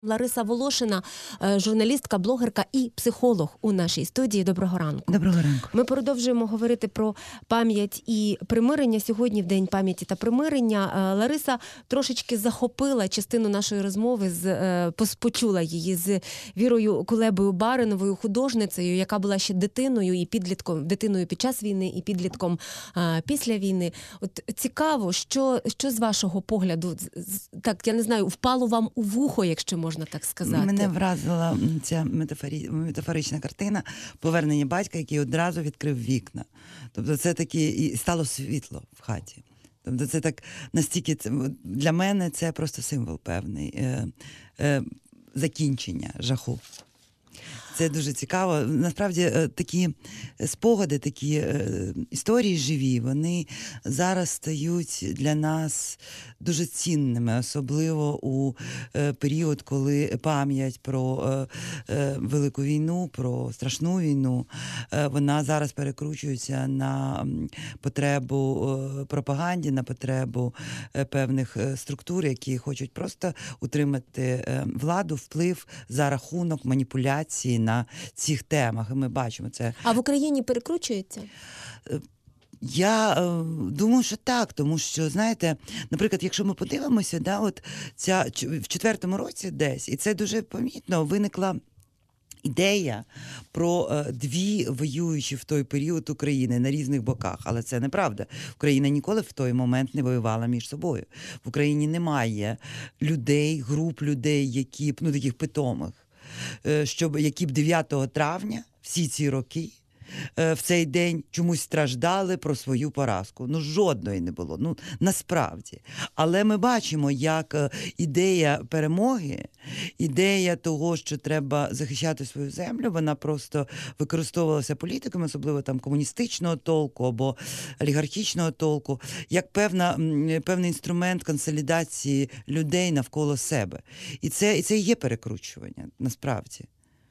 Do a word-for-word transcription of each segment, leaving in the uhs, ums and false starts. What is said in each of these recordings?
Лариса Волошина, журналістка, блогерка і психолог у нашій студії. Доброго ранку. Доброго ранку. Ми продовжуємо говорити про пам'ять і примирення. Сьогодні в День пам'яті та примирення. Лариса трошечки захопила частину нашої розмови, з, почула її з Вірою Кулебою Бариновою, художницею, яка була ще дитиною і підлітком, дитиною під час війни і підлітком а, після війни. От цікаво, що, що з вашого погляду, так, я не знаю, впало вам у вухо, якщо можна можна так сказати. Мене вразила ця метафорі... метафорична картина повернення батька, який одразу відкрив вікна. Тобто це таки і стало світло в хаті. Тобто це так настільки, для мене це просто символ певний е, е, закінчення жаху. Це дуже цікаво. Насправді такі спогади, такі історії живі, вони зараз стають для нас дуже цінними, особливо у період, коли пам'ять про Велику війну, про страшну війну, вона зараз перекручується на потребу пропаганді, на потребу певних структур, які хочуть просто утримати владу, вплив за рахунок маніпуляції на цих темах, і ми бачимо це. А в Україні перекручується? Я е, думаю, що так, тому що, знаєте, наприклад, якщо ми подивимося, да, от ця, в четвертому році десь, і це дуже помітно, виникла ідея про е, дві воюючі в той період України на різних боках. Але це неправда. Україна ніколи в той момент не воювала між собою. В Україні немає людей, груп людей, які б, ну, таких питомих, щоб, які б дев'ятого травня всі ці роки в цей день чомусь страждали про свою поразку. Ну, жодної не було, ну, насправді. Але ми бачимо, як ідея перемоги, ідея того, що треба захищати свою землю, вона просто використовувалася політиками, особливо там комуністичного толку або олігархічного толку, як певна, певний інструмент консолідації людей навколо себе. І це, і це і є перекручування, насправді.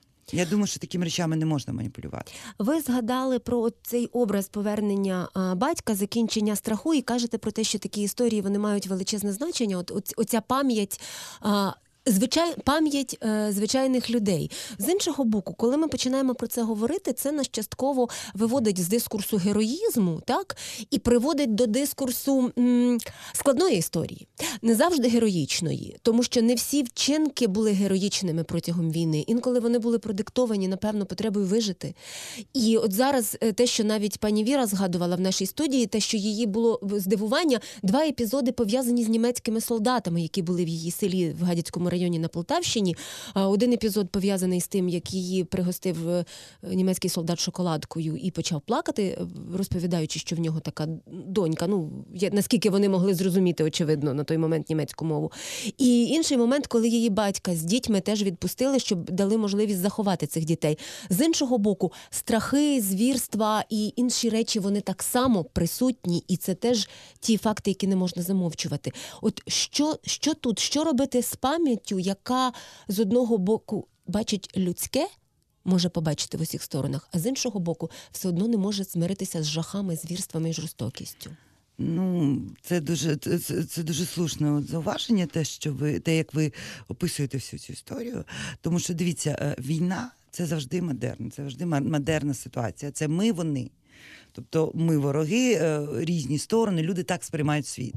Я думаю, що такими речами не можна маніпулювати. Ви згадали про цей образ повернення а, батька, закінчення страху, і кажете про те, що такі історії, вони мають величезне значення. От, от оця пам'ять, а, звичай, пам'ять е, звичайних людей. З іншого боку, коли ми починаємо про це говорити, це нас частково виводить з дискурсу героїзму, так, і приводить до дискурсу м, складної історії. Не завжди героїчної, тому що не всі вчинки були героїчними протягом війни. Інколи вони були продиктовані, напевно, потребою вижити. І от зараз те, що навіть пані Віра згадувала в нашій студії, те, що її було здивування, два епізоди пов'язані з німецькими солдатами, які були в її селі в Гадяцькому районі на Полтавщині. Один епізод пов'язаний з тим, як її пригостив німецький солдат шоколадкою і почав плакати, розповідаючи, що в нього така донька. Ну, наскільки вони могли зрозуміти, очевидно, на той момент німецьку мову. І інший момент, коли її батька з дітьми теж відпустили, щоб дали можливість заховати цих дітей. З іншого боку, страхи, звірства і інші речі, вони так само присутні, і це теж ті факти, які не можна замовчувати. От що, що тут? Що робити з пам'яттю, яка з одного боку бачить людське, може побачити в усіх сторонах, а з іншого боку все одно не може змиритися з жахами, звірствами і жорстокістю? Ну, це дуже, це, це дуже слушне зауваження, те, що ви, те, як ви описуєте всю цю історію. Тому що, дивіться, війна – це завжди модерн, це завжди модерна ситуація. Це ми, вони. Тобто ми вороги, різні сторони, люди так сприймають світ.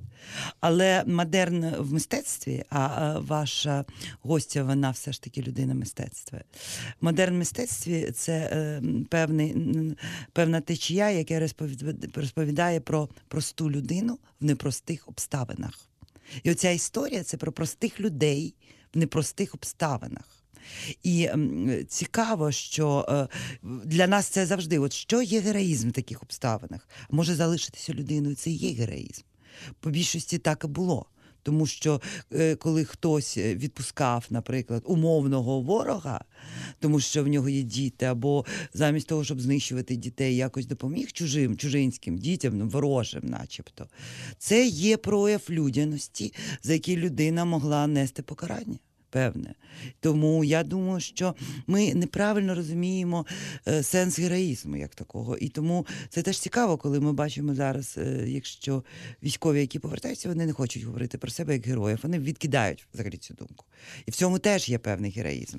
Але модерн в мистецтві, а ваша гостя, вона все ж таки людина мистецтва. Модерн в мистецтві – це певний, певна течія, яка розповідає про просту людину в непростих обставинах. І оця історія – це про простих людей в непростих обставинах. І м, цікаво, що е, для нас це завжди, от що є героїзм в таких обставинах? Може залишитися людиною, це і є героїзм. По більшості так і було. Тому що е, коли хтось відпускав, наприклад, умовного ворога, тому що в нього є діти, або замість того, щоб знищувати дітей, якось допоміг чужим, чужинським дітям, ну, ворожим начебто, це є прояв людяності, за який людина могла нести покарання. певне. Тому я думаю, що ми неправильно розуміємо е, сенс героїзму як такого. І тому це теж цікаво, коли ми бачимо зараз, е, якщо військові, які повертаються, вони не хочуть говорити про себе як героїв, вони відкидають взагалі цю думку. І в цьому теж є певний героїзм.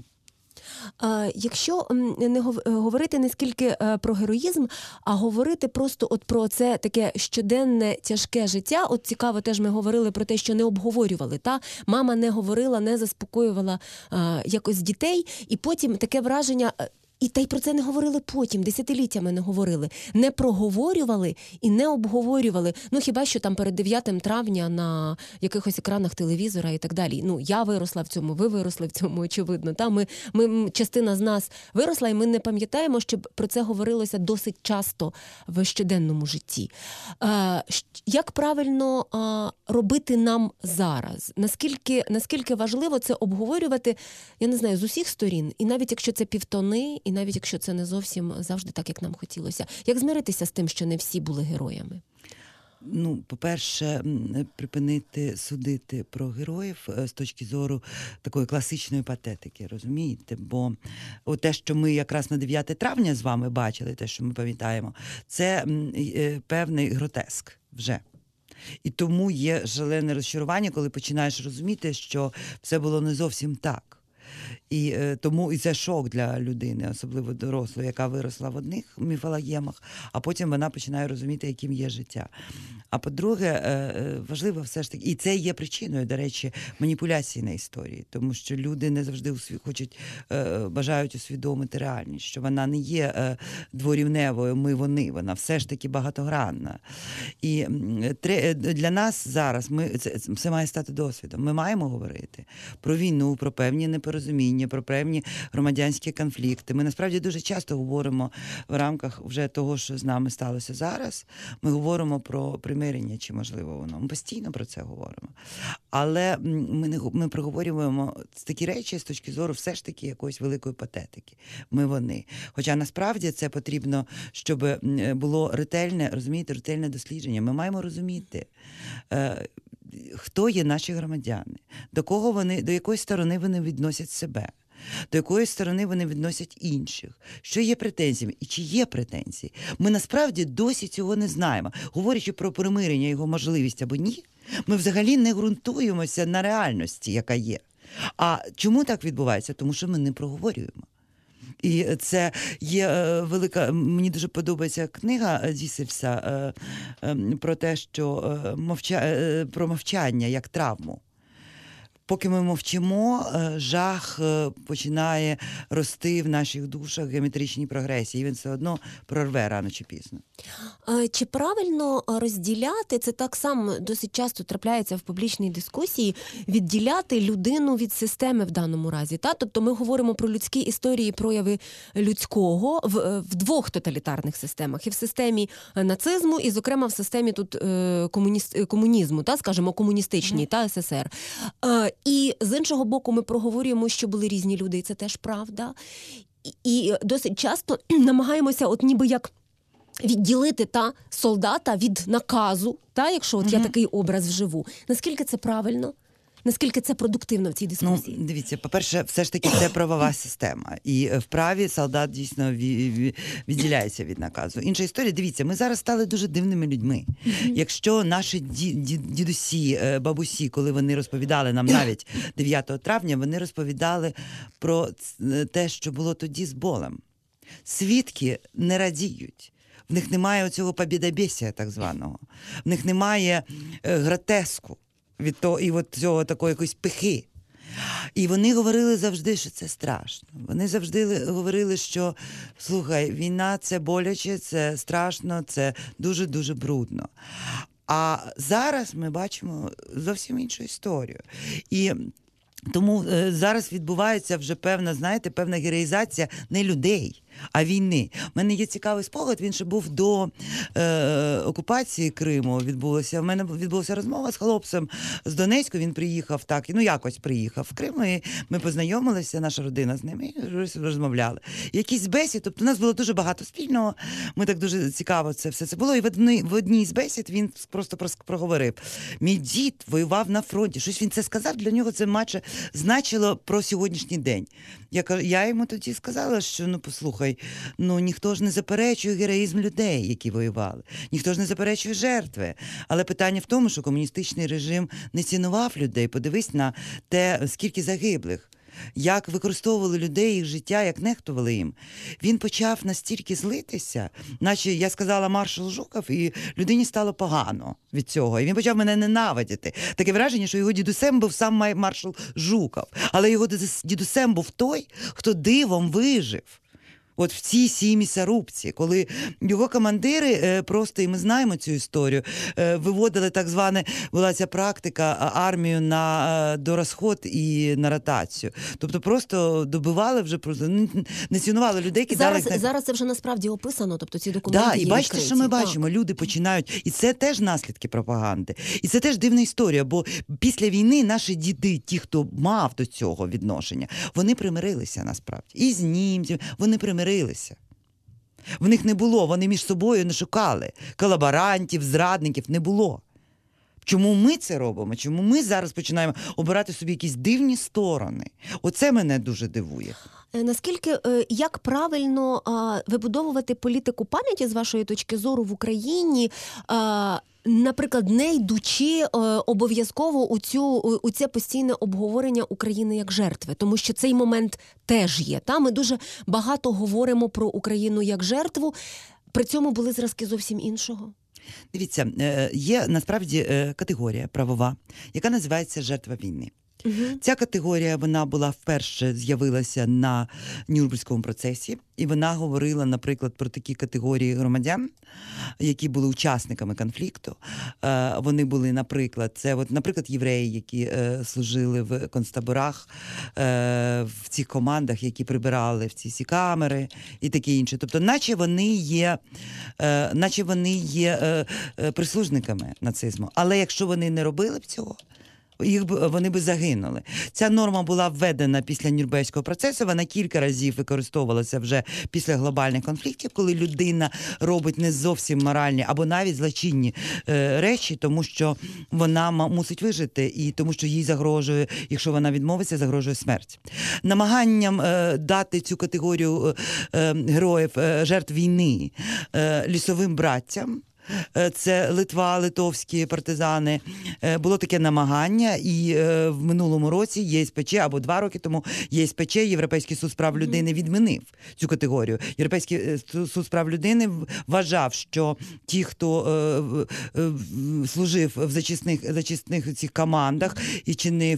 А, якщо не говорити не скільки про героїзм, а говорити просто от про це таке щоденне тяжке життя, от цікаво, теж ми говорили про те, що не обговорювали, та? Мама не говорила, не заспокоювала а, якось дітей, і потім таке враження... І та й про це не говорили потім, десятиліттями не говорили. Не проговорювали і не обговорювали. Ну, хіба що там перед дев'ятим травня на якихось екранах телевізора і так далі. Ну, я виросла в цьому, ви виросли в цьому, очевидно. Та, ми, ми, частина з нас виросла, і ми не пам'ятаємо, щоб про це говорилося досить часто в щоденному житті. А, як правильно а, робити нам зараз? Наскільки, наскільки важливо це обговорювати, я не знаю, з усіх сторін, і навіть якщо це півтони, і навіть якщо це не зовсім завжди так, як нам хотілося. Як змиритися з тим, що не всі були героями? Ну, по-перше, припинити судити про героїв з точки зору такої класичної патетики, розумієте? Бо те, що ми якраз на дев'яте травня з вами бачили, те, що ми пам'ятаємо, це певний гротеск вже. І тому є шалене розчарування, коли починаєш розуміти, що все було не зовсім так. І е, тому і це шок для людини, особливо дорослої, яка виросла в одних міфологемах, а потім вона починає розуміти, яким є життя. А по-друге, е, важливо все ж таки, і це є причиною, до речі, маніпуляції на історії, тому що люди не завжди усві... хочуть, е, бажають усвідомити реальність, що вона не є е, дворівневою, ми-вони, вона все ж таки багатогранна. І е, для нас зараз ми, це, це має стати досвідом. Ми маємо говорити про війну, про певні непорозуміння, про певні громадянські конфлікти. Ми насправді дуже часто говоримо в рамках вже того, що з нами сталося зараз. Ми говоримо про примирення, чи можливо воно. Ми постійно про це говоримо. Але ми не ми проговорюємо такі речі з точки зору все ж таки якоїсь великої патетики. Ми вони. Хоча насправді це потрібно, щоб було ретельне, розумієте, ретельне дослідження. Ми маємо розуміти, хто є наші громадяни, до кого вони, до якої сторони вони відносять себе, до якої сторони вони відносять інших, що є претензіями і чи є претензії. Ми насправді досі цього не знаємо. Говорячи про примирення, його можливість або ні, ми взагалі не ґрунтуємося на реальності, яка є. А чому так відбувається? Тому що ми не проговорюємо. І це є е, велика, мені дуже подобається книга Зісельса е, е, про те, що е, мовча, е, про мовчання як травму. Поки ми мовчимо, жах починає рости в наших душах в геометричній прогресії, і він все одно прорве рано чи пізно. Чи правильно розділяти, це так само досить часто трапляється в публічній дискусії, відділяти людину від системи в даному разі? Та? Тобто ми говоримо про людські історії, прояви людського в, в двох тоталітарних системах. І в системі нацизму, і, зокрема, в системі тут комуніст, комунізму, та, скажімо, комуністичній, mm. та ес ес ер. І з іншого боку ми проговорюємо, що були різні люди, і це теж правда. І досить часто намагаємося от ніби як відділити та солдата від наказу, та, якщо от mm-hmm. я такий образ вживу. Наскільки це правильно? Наскільки це продуктивно в цій дискусії? Ну, дивіться, по-перше, все ж таки це правова система. І в праві солдат дійсно відділяється від наказу. Інша історія, дивіться, ми зараз стали дуже дивними людьми. Mm-hmm. Якщо наші дідусі, бабусі, коли вони розповідали нам навіть дев'ятого травня, вони розповідали про те, що було тоді з болем. Свідки не радіють. В них немає оцього побєдобєсія так званого. В них немає гротеску. Від того, і от цього такої якоїсь пихи. І вони говорили завжди, що це страшно. Вони завжди говорили, що, слухай, війна – це боляче, це страшно, це дуже-дуже брудно. А зараз ми бачимо зовсім іншу історію. І тому зараз відбувається вже певна, знаєте, певна героїзація не людей, а війни. У мене є цікавий спогад, він ще був до е, окупації Криму, відбулося. У мене відбулася розмова з хлопцем з Донецьку, він приїхав так, ну якось приїхав в Крим, і ми познайомилися, наша родина з ним, і розмовляли. Якісь бесід, тобто у нас було дуже багато спільного, ми так дуже цікаво це все це було, і в одній, в одній з бесід він просто проговорив. Мій дід воював на фронті, щось він це сказав, для нього це матче значило про сьогоднішній день. Я, я йому тоді сказала, що, ну, послухай, ну, ніхто ж не заперечує героїзм людей, які воювали. Ніхто ж не заперечує жертви. Але питання в тому, що комуністичний режим не цінував людей. Подивись на те, скільки загиблих. Як використовували людей, їх життя, як нехтували їм. Він почав настільки злитися, наче я сказала маршал Жуков, і людині стало погано від цього. І він почав мене ненавидіти. Таке враження, що його дідусем був сам маршал Жуков. Але його дідусем був той, хто дивом вижив. От в цій сій місорубці, коли його командири е, просто, і ми знаємо цю історію, е, виводили так зване, була ця практика, армію на е, дорозход і на ротацію. Тобто просто добивали вже, просто не цінували людей, кидали... Зараз, на... зараз це вже насправді описано, тобто ці документи да, є і бачите, відкриті. що ми бачимо, так. Люди починають, і це теж наслідки пропаганди. І це теж дивна історія, бо після війни наші діди, ті, хто мав до цього відношення, вони примирилися насправді. І з німцями, вони примирилися. В них не було, вони між собою не шукали. Колаборантів, зрадників не було. Чому ми це робимо? Чому ми зараз починаємо обирати собі якісь дивні сторони? Оце мене дуже дивує. Наскільки, як правильно вибудовувати політику пам'яті, з вашої точки зору, в Україні, наприклад, не йдучи обов'язково у, цю, у це постійне обговорення України як жертви? Тому що цей момент теж є. Та? Ми дуже багато говоримо про Україну як жертву, при цьому були зразки зовсім іншого. Дивіться, є насправді категорія правова, яка називається «жертва війни». Угу. Ця категорія, вона була вперше з'явилася на Нюрнберзькому процесі, і вона говорила, наприклад, про такі категорії громадян, які були учасниками конфлікту. Е, вони були, наприклад, це, от, наприклад, євреї, які е, служили в концтаборах, е, в цих командах, які прибирали в ці всі камери і таке інше. Тобто, наче вони є, е, наче вони є е, е, прислужниками нацизму. Але якщо вони не робили б цього, їх б, вони би загинули. Ця норма була введена після Нюрнберзького процесу, вона кілька разів використовувалася вже після глобальних конфліктів, коли людина робить не зовсім моральні або навіть злочинні е, речі, тому що вона мусить вижити і тому що їй загрожує, якщо вона відмовиться, загрожує смерть. Намаганням е, дати цю категорію е, героїв, е, жертв війни е, лісовим браттям, це Литва, литовські партизани. Було таке намагання, і в минулому році ЄСПЧ, або два роки тому, ЄСПЧ, Європейський суд з прав людини, відмінив цю категорію. Європейський суд з прав людини вважав, що ті, хто служив в зачисних, зачисних цих командах і чинив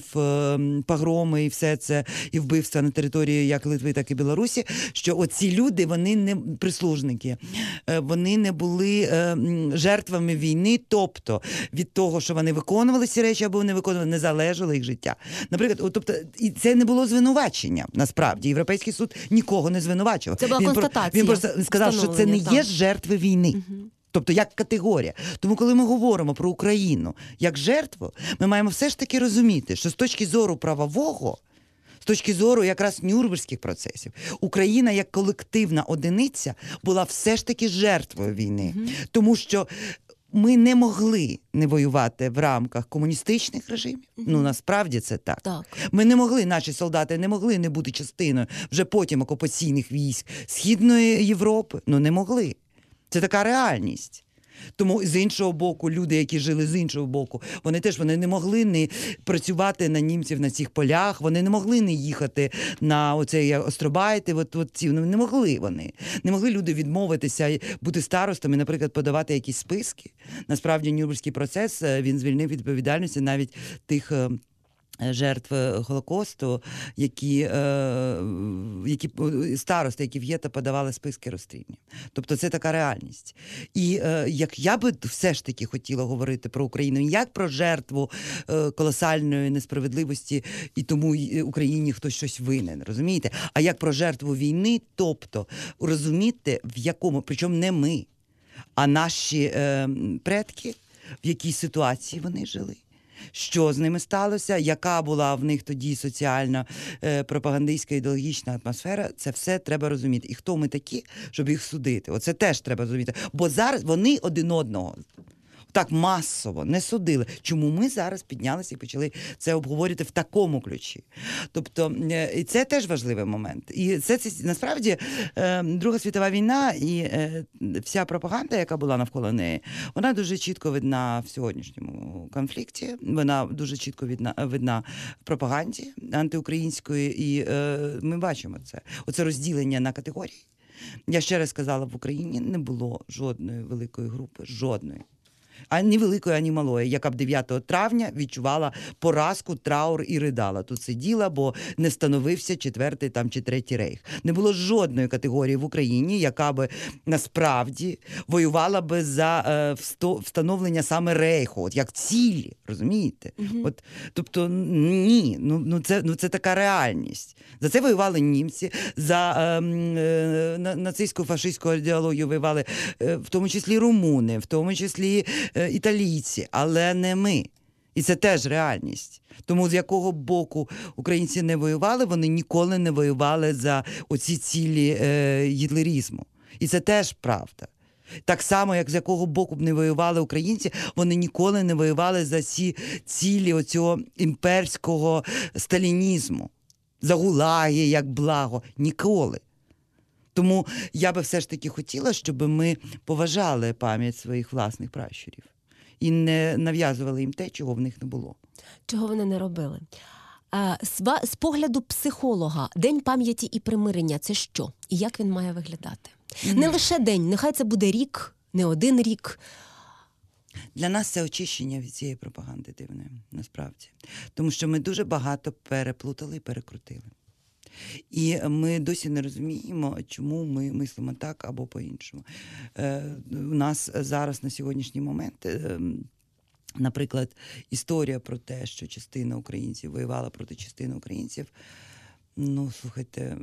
погроми і все це, і вбивства на території як Литви, так і Білорусі, що оці люди, вони не прислужники, вони не були жертвами війни, тобто від того, що вони виконували ці речі або не виконували, не залежало їх життя. Наприклад, тобто, і це не було звинувачення, насправді. Європейський суд нікого не звинувачував. Це була він констатація. Про, він просто сказав, що це не є жертви війни. Угу. Тобто як категорія. Тому коли ми говоримо про Україну як жертву, ми маємо все ж таки розуміти, що з точки зору правового, з точки зору якраз Нюрнберзьких процесів, Україна як колективна одиниця була все ж таки жертвою війни. Mm-hmm. Тому що ми не могли не воювати в рамках комуністичних режимів. Mm-hmm. Ну, насправді це так. так. Ми не могли, наші солдати не могли не бути частиною вже потім окупаційних військ Східної Європи. Ну, не могли. Це така реальність. Тому з іншого боку, люди, які жили з іншого боку, вони теж вони не могли не працювати на німців на цих полях, вони не могли не їхати на оцей Остробайти, от, от ці, не могли вони. Не могли люди відмовитися, бути старостами, наприклад, подавати якісь списки. Насправді, Нюрнберзький процес, він звільнив від відповідальності навіть тих жертв Голокосту, які, е, які старости, які в ЄТА подавали списки розстріляння. Тобто це така реальність. І е, як я би все ж таки хотіла говорити про Україну, як про жертву е, колосальної несправедливості, і тому Україні хтось щось винен, розумієте? А як про жертву війни, тобто розуміти, в якому, причому не ми, а наші е, предки, в якій ситуації вони жили. Що з ними сталося, яка була в них тоді соціальна, е, пропагандистська, ідеологічна атмосфера, це все треба розуміти. І хто ми такі, щоб їх судити? Оце теж треба розуміти. Бо зараз вони один одного так масово не судили. Чому ми зараз піднялися і почали це обговорювати в такому ключі? Тобто, е, і це теж важливий момент. І це, це насправді е, Друга світова війна і е, вся пропаганда, яка була навколо неї, вона дуже чітко видна в сьогоднішньому конфлікті. Вона дуже чітко видна, видна в пропаганді антиукраїнської. І е, ми бачимо це. Оце розділення на категорії. Я ще раз сказала, в Україні не було жодної великої групи, жодної. Ані великої, ані малої, яка б дев'ятого травня відчувала поразку, траур і ридала. Тут сиділа, бо не становився четвертий там, чи третій рейх. Не було жодної категорії в Україні, яка би насправді воювала би за е, всто, встановлення саме рейху, от як цілі, розумієте? Mm-hmm. От, тобто, ні, ну, ну, це, ну це така реальність. За це воювали німці, за е, е, нацистську, фашистську ідеологію воювали е, в тому числі румуни, в тому числі італійці, але не ми. І це теж реальність. Тому з якого боку українці не воювали, вони ніколи не воювали за оці цілі е, гітлерізму. І це теж правда. Так само, як з якого боку б не воювали українці, вони ніколи не воювали за ці цілі оцього імперського сталінізму. За гулаги, як благо. Ніколи. Тому я би все ж таки хотіла, щоб ми поважали пам'ять своїх власних пращурів і не нав'язували їм те, чого в них не було. Чого вони не робили. А, з погляду психолога, День пам'яті і примирення – це що? І як він має виглядати? Mm-hmm. Не лише день, нехай це буде рік, не один рік. Для нас це очищення від цієї пропаганди дивної, насправді. Тому що ми дуже багато переплутали і перекрутили. І ми досі не розуміємо, чому ми мислимо так або по-іншому. Е, у нас зараз на сьогоднішній момент, е, наприклад, історія про те, що частина українців воювала проти частини українців, ну, слухайте,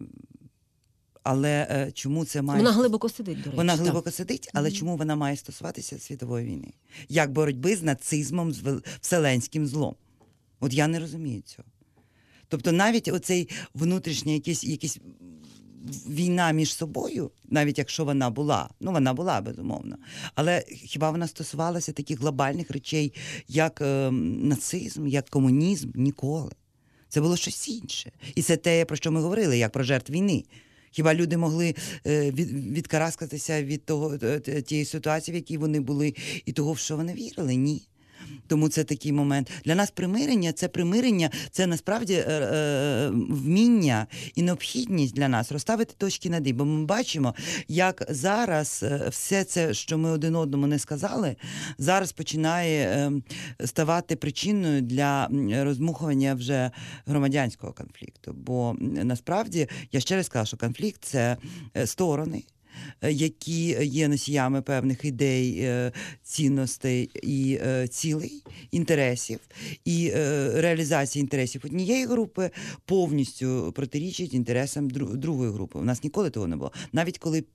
але е, чому це має... Вона глибоко сидить, до речі. Вона так. глибоко сидить, але mm-hmm. чому вона має стосуватися світової війни? Як боротьби з нацизмом, з вселенським злом? От я не розумію цього. Тобто навіть оцей внутрішня якась, якась війна між собою, навіть якщо вона була, ну вона була, безумовно, але хіба вона стосувалася таких глобальних речей, як е, нацизм, як комунізм? Ніколи. Це було щось інше. І це те, про що ми говорили, як про жертв війни. Хіба люди могли е, від, відкараскатися від того, тієї ситуації, в якій вони були, і того, в що вони вірили? Ні. Тому це такий момент. Для нас примирення, це примирення, це насправді е, е, вміння і необхідність для нас розставити точки над «і». Бо ми бачимо, як зараз все це, що ми один одному не сказали, зараз починає е, ставати причиною для роздмухування вже громадянського конфлікту. Бо насправді, я ще раз сказала, що конфлікт – це сторони, які є носіями певних ідей, цінностей і цілей, інтересів, і реалізація інтересів однієї групи повністю протирічить інтересам другої групи. У нас ніколи того не було. Навіть коли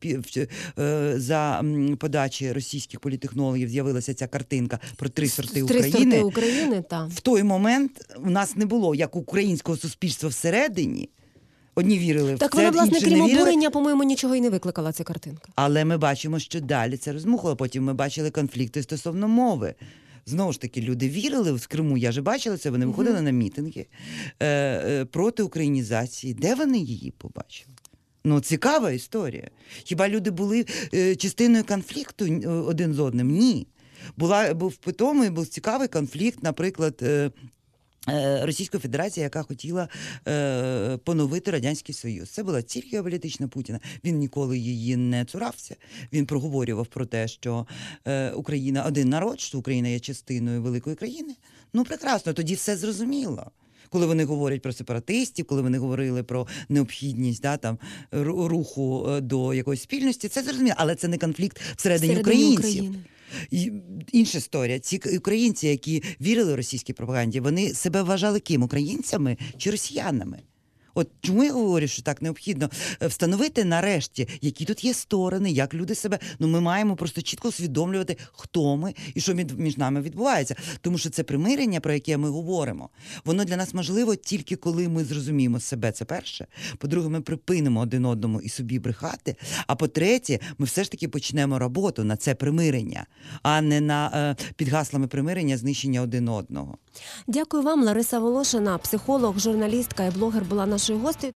за подачі російських політтехнологів з'явилася ця картинка про три сорти України, три сорти України, так. В той момент у нас не було як українського суспільства всередині. Одні вірили в так, це, вона, власне, інші крім не вірили. обурення, по-моєму, нічого і не викликала ця картинка. Але ми бачимо, що далі це розмухало. Потім ми бачили конфлікти стосовно мови. Знову ж таки, люди вірили в Криму, я ж бачила це, вони виходили mm-hmm. на мітинги е, е, проти українізації. Де вони її побачили? Ну, цікава історія. Хіба люди були е, частиною конфлікту один з одним? Ні. Була, був питомий, був цікавий конфлікт, наприклад, е, Російської Федерації, яка хотіла е, поновити Радянський Союз. Це була ціль геополітична Путіна. Він ніколи її не цурався. Він проговорював про те, що е, Україна один народ, що Україна є частиною великої країни. Ну, прекрасно, тоді все зрозуміло. Коли вони говорять про сепаратистів, коли вони говорили про необхідність да, там, ру- руху е, до якоїсь спільності, це зрозуміло, але це не конфлікт всередині, Всередині українців. України. І інша історія. Ці к- українці, які вірили російській пропаганді, вони себе вважали ким? Українцями чи росіянами? От чому я говорю, що так необхідно е, встановити нарешті, які тут є сторони, як люди себе. Ну, ми маємо просто чітко усвідомлювати, хто ми і що мід- між нами відбувається. Тому що це примирення, про яке ми говоримо, воно для нас можливо тільки коли ми зрозуміємо себе. Це перше. По-друге, ми припинимо один одному і собі брехати. А по-третє, ми все ж таки почнемо роботу на це примирення, а не на е, під гаслами примирення знищення один одного. Дякую вам, Лариса Волошина, психолог, журналістка і блогер була нашою гостею.